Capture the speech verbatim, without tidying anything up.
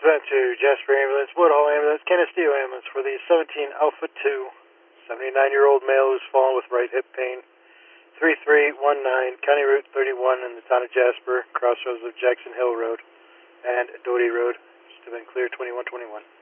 Dispatch to Jasper Ambulance, Woodhall Ambulance, Canisteo Ambulance for the seventeen Alpha two, seventy-nine-year-old male who's fallen with right hip pain. three three one nine, County Route thirty-one in the town of Jasper, crossroads of Jackson Hill Road and Doty Road. Just have been clear twenty-one twenty-one.